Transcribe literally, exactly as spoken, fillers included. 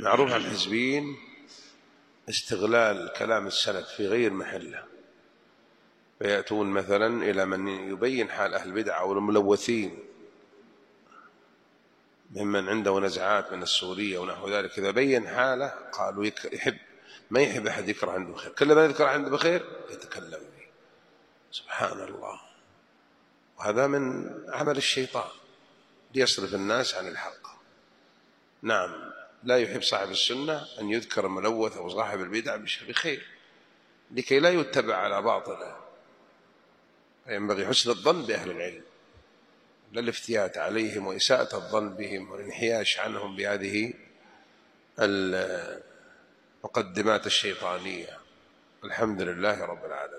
معروف عن الحزبيين استغلال كلام السلف في غير محله، فيأتون مثلا إلى من يبين حال أهل البدع أو الملوثين ممن عنده نزعات من السورية ونحو ذلك، إذا بين حاله قالوا يحب ما يحب أحد يكره عنده بخير، كل ما يذكر عنده بخير يتكلم فيه. سبحان الله. وهذا من عمل الشيطان ليصرف الناس عن الحق. نعم، لا يحب صاحب السنة أن يذكر ملوث أو صاحب البدع بخير لكي لا يتبع على باطله، فينبغي حسن الظن بأهل العلم، لا الافتيات عليهم وإساءة الظن بهم والانحياش عنهم بهذه المقدمات الشيطانية. الحمد لله رب العالمين.